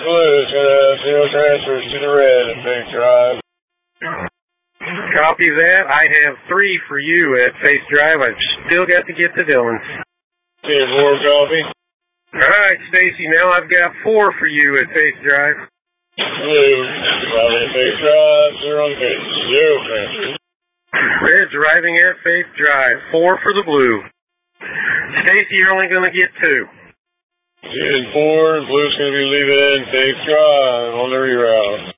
Blue's gonna zero transfers to the red at Face Drive. Copy that. I have 3 for you at Face Drive. I've still got to get to Dillon. 4 copy. All right, Stacy, now I've got 4 for you at Face Drive. Blue, copy at Face Drive, 0 transfers. Red driving at Face Drive, 4 for the blue. Stacy, you're only going to get 2. 2 and 4, Blue's gonna be leaving Face Drive on the reroute.